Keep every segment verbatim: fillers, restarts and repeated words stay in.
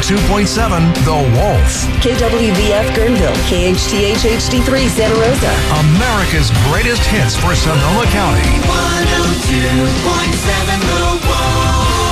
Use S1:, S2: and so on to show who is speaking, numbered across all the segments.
S1: two point seven The Wolf.
S2: K W V F Guerneville, K H T H H D three Santa Rosa.
S1: America's greatest hits for Sonoma County.
S3: one oh two point seven The Wolf.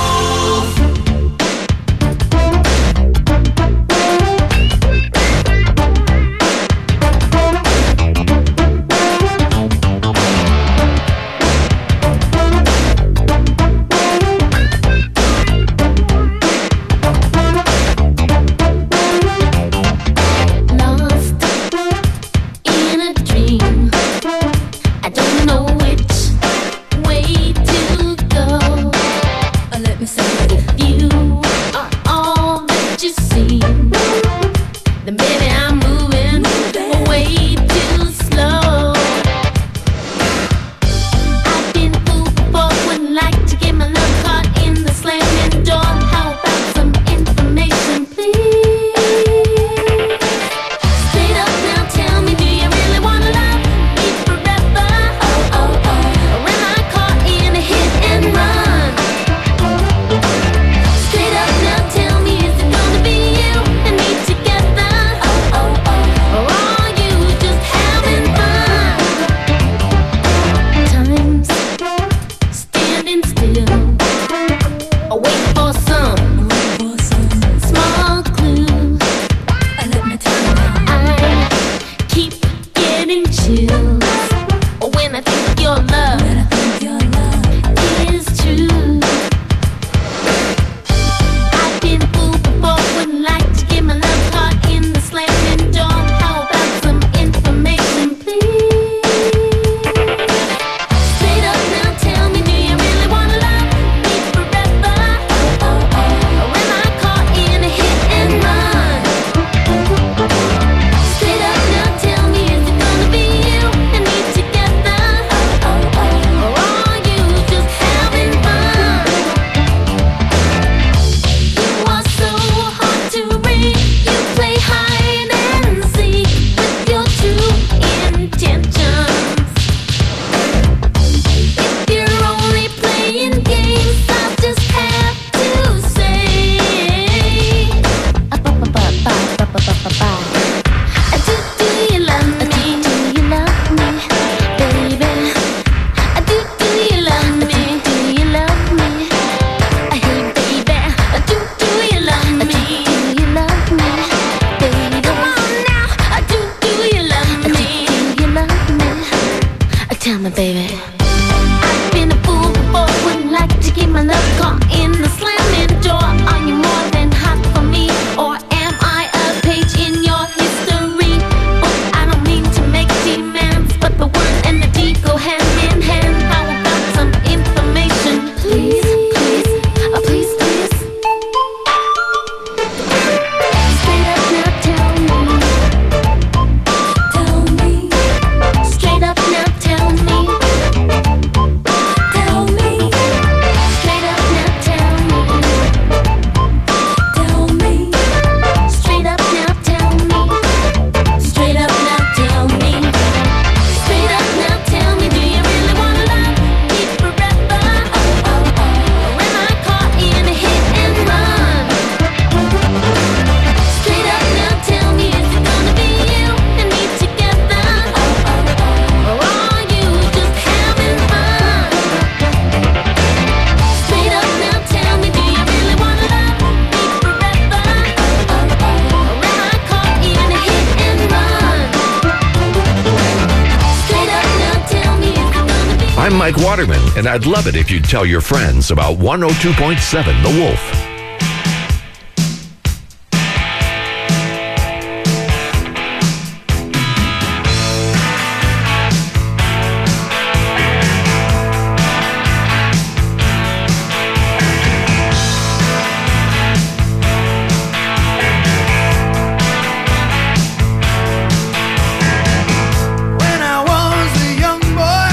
S4: I'm Mike Waterman, and I'd love it if you'd tell your friends about one oh two point seven The Wolf.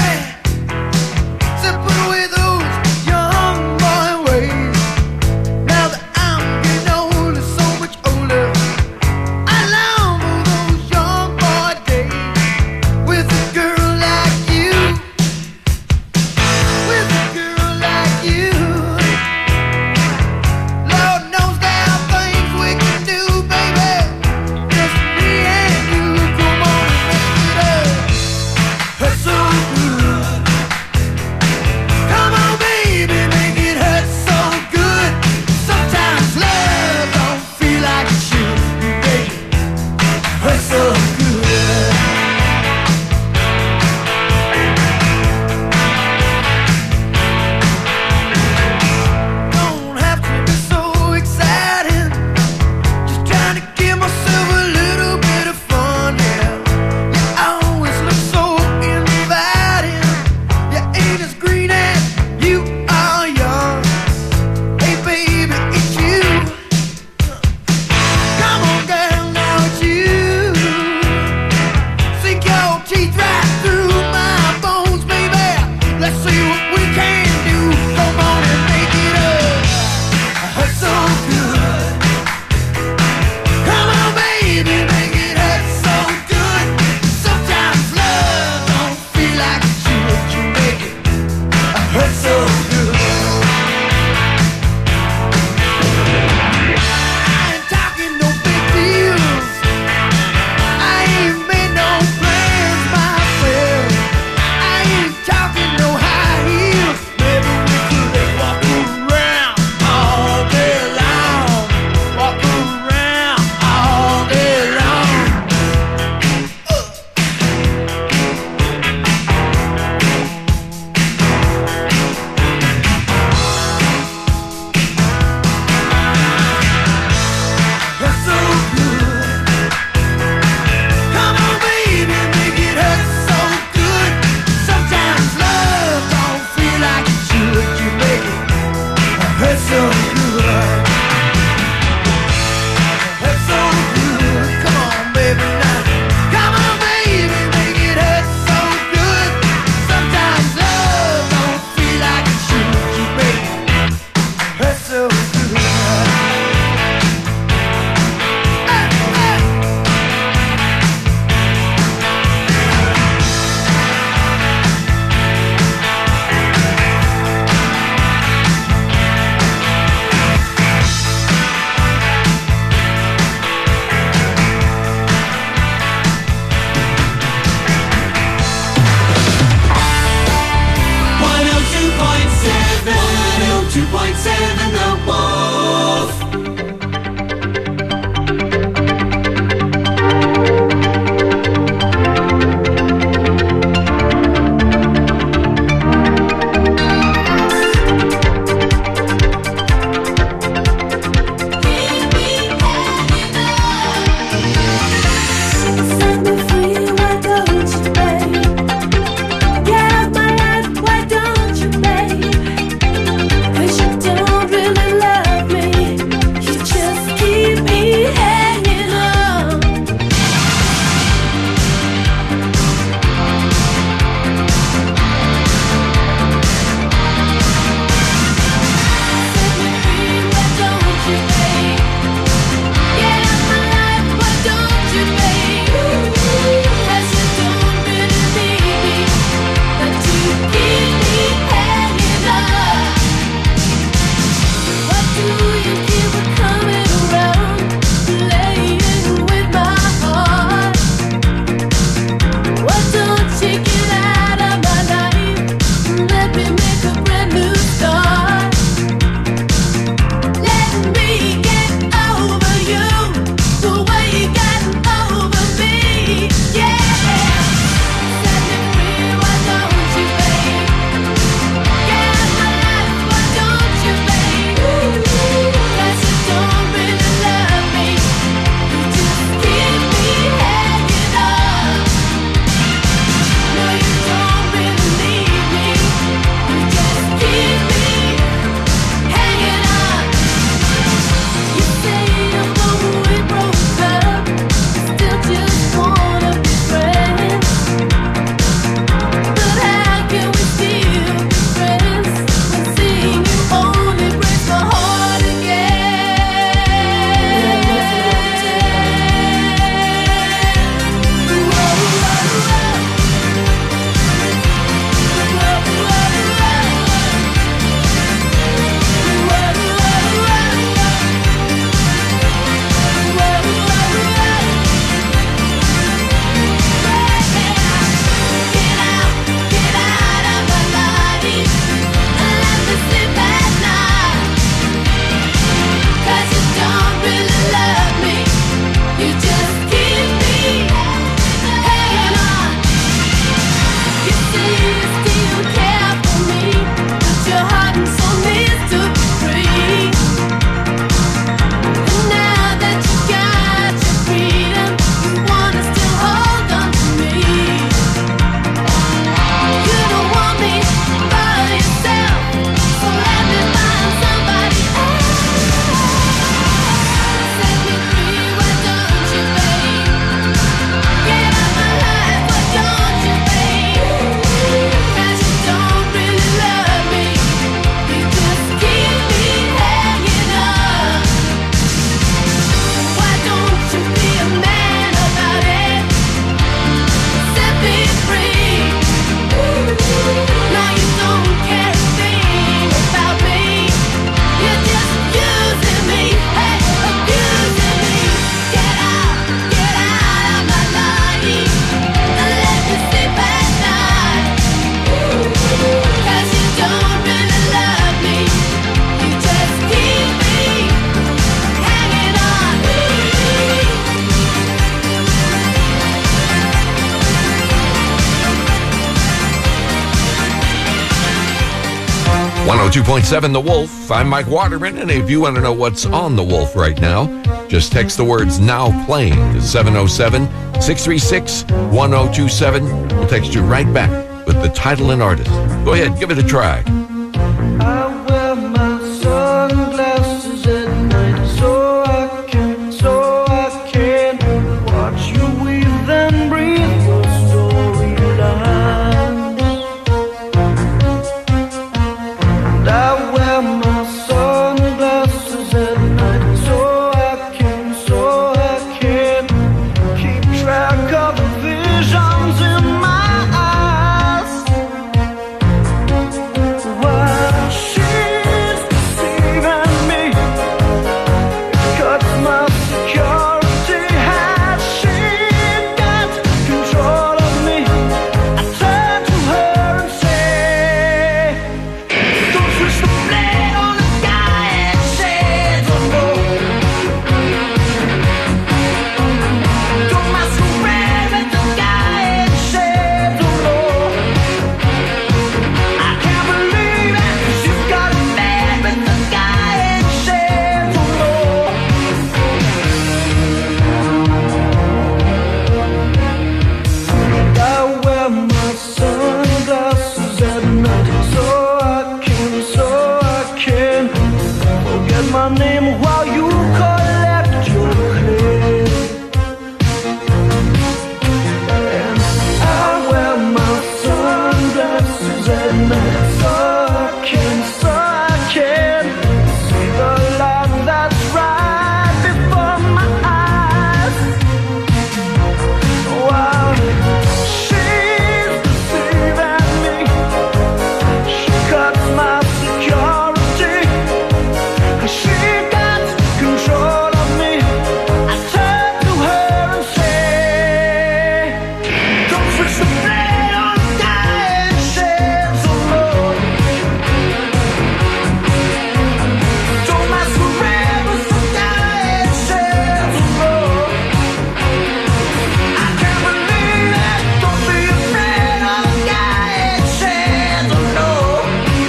S5: Now
S4: one oh two point seven The Wolf. I'm Mike Waterman, and if you want to know what's on The Wolf right now, just text the words "now playing" to seven oh seven, six three six, one oh two seven. We'll text you right back with the title and artist. Go ahead, give it a try.
S5: I wear my sunglasses at night so I can, so I can watch you weave and breathe your storyline. And I wear my sunglasses at night so I can, so I can keep track of the visions in my eyes. While she's deceiving me, cuts my security. Has she got control of me? I turn to her and say, don't twist the blade on the guy and shades of gold. Don't masquerade with the guy and shades of gold. I can't believe it, 'cause you've got a man with the guy in shades of gold. I wear my sunglasses at night so I can, so I can forget my name while you collect your claim. And I wear my sunglasses at night so I can, so I can see the light that's right before my eyes. While she's deceiving me, she cuts my security. She got control of me. I turn to her and say, don't twist the blade on the guy in shades of gold. Don't masquerade with the guy in shades of gold. I can't believe it. Don't be afraid of the guy in shades of gold.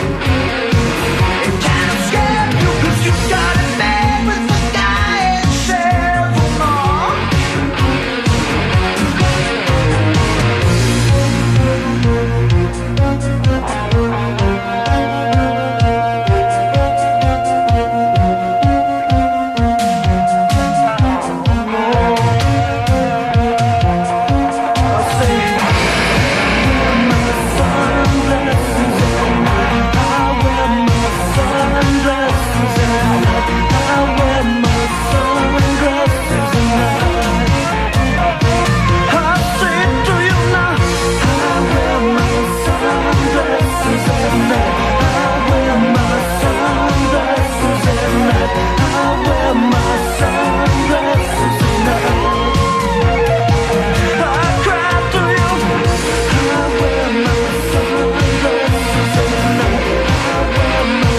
S5: It can't escape you, 'cause you got it made with the guy in shades of gold. I say, my sunglasses at night. I wear my sunglasses at night. I wear my sunglasses at night. I say to you now, I wear my sunglasses at night. I wear my sunglasses at night. I wear my sunglasses at night. I cry to you, I wear my sunglasses at night. I wear my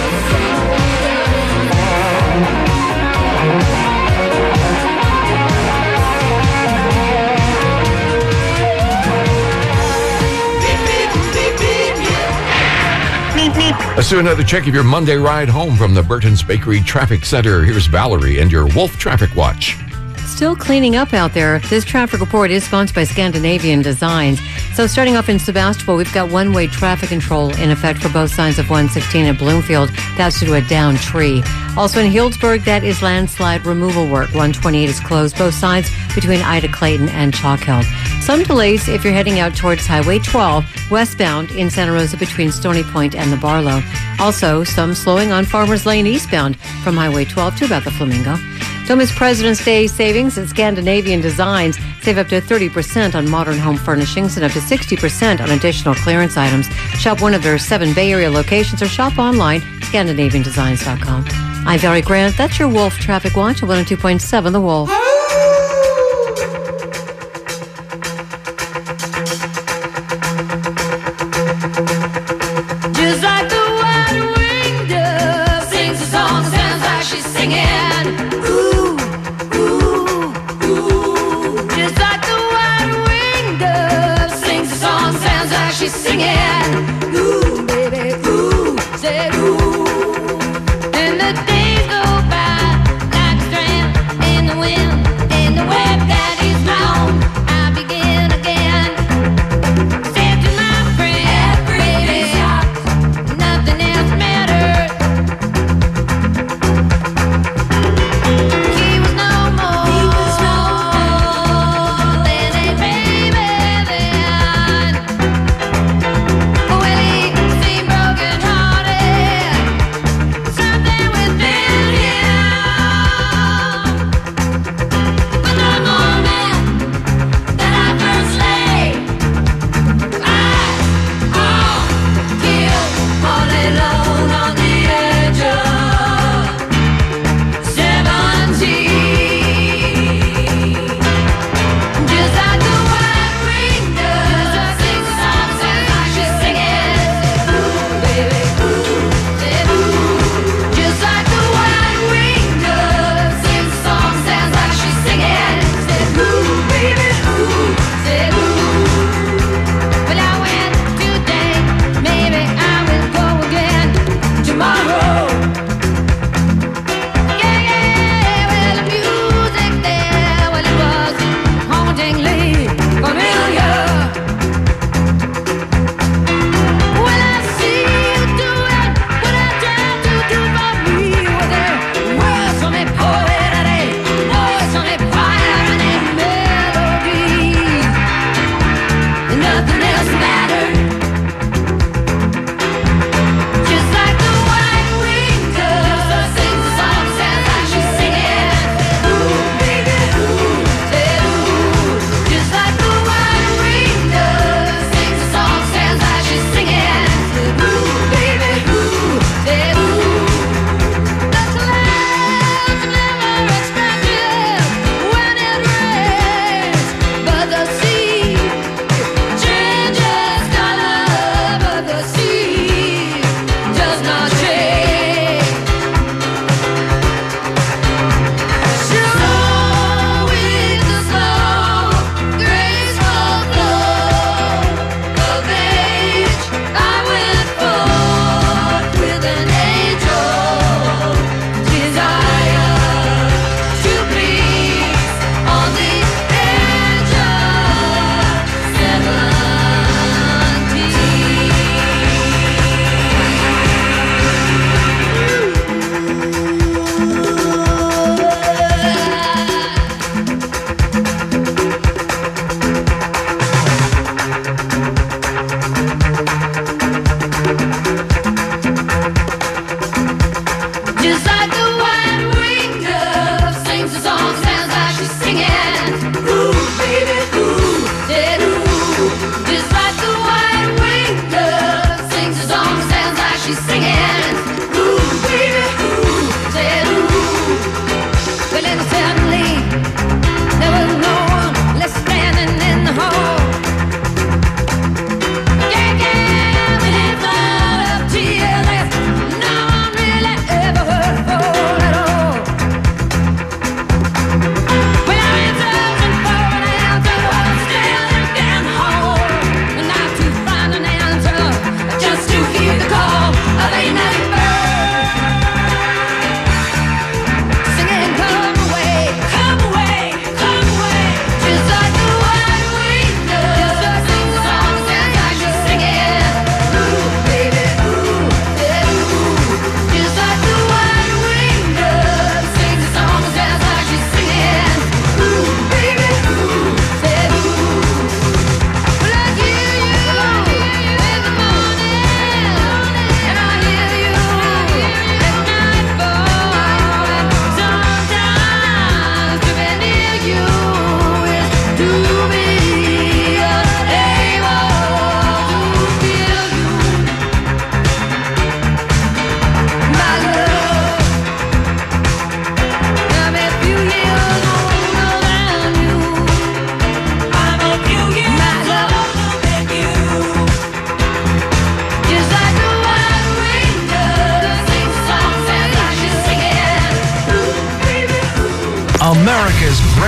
S4: Let's do another check of your Monday ride home from the Burton's Bakery Traffic Center. Here's Valerie and your Wolf Traffic Watch.
S6: Still cleaning up out there. This traffic report is sponsored by Scandinavian Designs. So starting off in Sebastopol, we've got one-way traffic control in effect for both sides of one sixteen at Bloomfield. That's due to a downed tree. Also in Healdsburg, that is landslide removal work. one twenty-eight is closed both sides between Ida Clayton and Chalkhill. Some delays if you're heading out towards Highway twelve, westbound in Santa Rosa between Stony Point and the Barlow. Also, some slowing on Farmers Lane eastbound from Highway twelve to about the Flamingo. Don't miss President's Day savings at Scandinavian Designs. Save up to thirty percent on modern home furnishings and up to sixty percent on additional clearance items. Shop one of their seven Bay Area locations or shop online, Scandinavian Designs dot com. I'm Valerie Grant. That's your Wolf Traffic Watch at one oh two point seven The Wolf.
S7: Just like the white-winged dove sings a song, sounds like she's singing. Ooh, ooh, ooh. Just like the white-winged dove sings a song, sounds like she's singing. Ooh, baby, ooh, say ooh.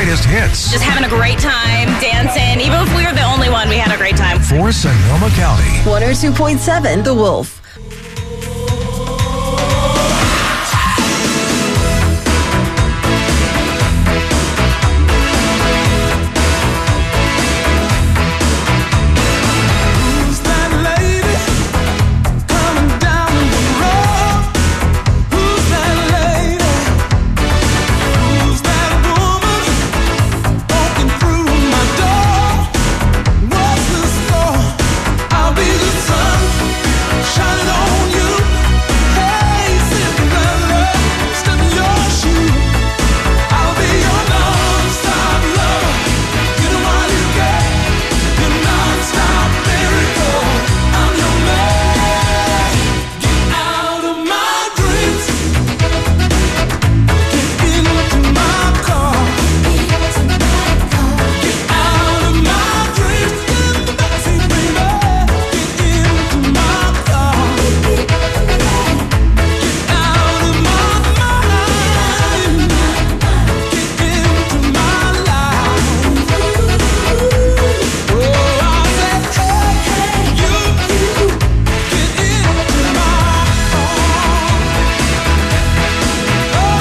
S1: greatest hits
S8: Just having a great time, dancing. Even if we were the only one, we had a great time.
S1: for Sonoma County.
S2: one oh two point seven The Wolf.
S5: Who's that lady coming down the road? Who's that lady? Who's that woman walking through my door? What's the score? I'll be the sun shining on you. Hey, Cinderella, step in your shoe. I'll be your non-stop lover. You know what you get? Your non-stop miracle. I'm your man. Get out of my dreams. Get into my car. Get out of my dreams. Get in the backseat, baby. Get into my car. Get out of my mind. Get into my life. Oh, I said, hey, you, get into my car. Oh,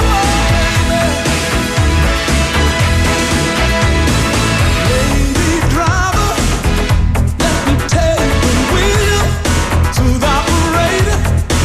S5: baby. Lady driver, let me take the wheel to the operator.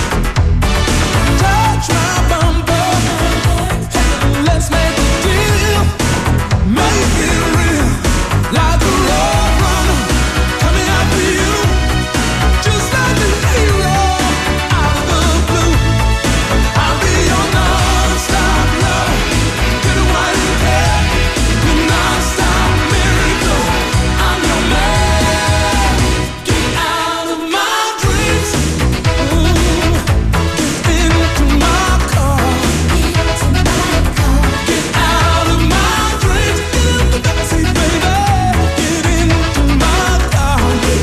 S5: Touch my bumper, let's make a deal. Make it real, like a road runner coming after you. Just like a hero out of the blue. I'll be your non-stop lover. Get away you can, your non-stop miracle. I'm your man. Get out of my dreams. Ooh, get into my car. Get out of my dreams. Get in the backseat, baby. Get into my car. Get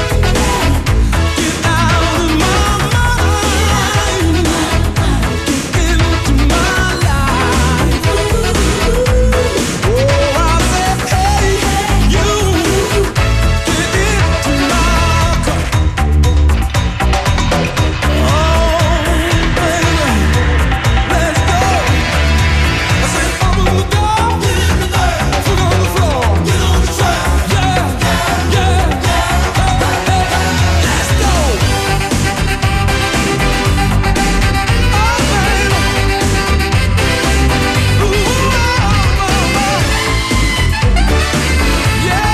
S5: out of my mind. Get into my life. Oh, I said, hey, you, get into my car. Oh, baby, let's go. I said, open the door, foot on the floor, get on the track, yeah, yeah, let's go. Oh, baby, ooh, yeah.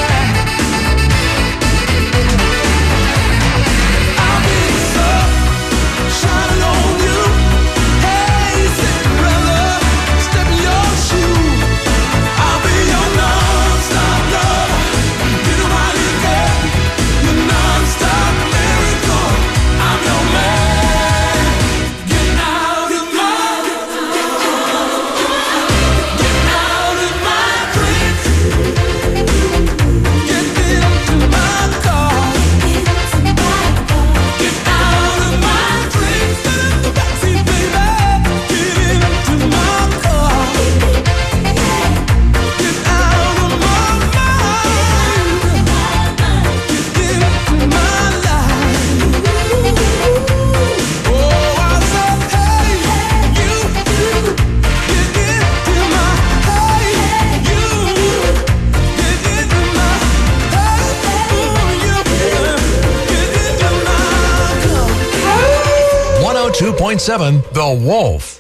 S5: I'll be the sun shining on you. Hey, Cinderella, step in your shoe. I'll be your non-stop lover. You know how you get your non-stop miracle. I'm your man. Get out of my, get out of my dreams. Get into my car. Get out of my dreams. Get in the backseat, baby. Get into my car. Get out of my mind. Get into my life. Oh, I said, hey, you, get into my, hey, you, get into my, hey, ooh, you, get into my car.
S1: one oh two point seven The Wolf.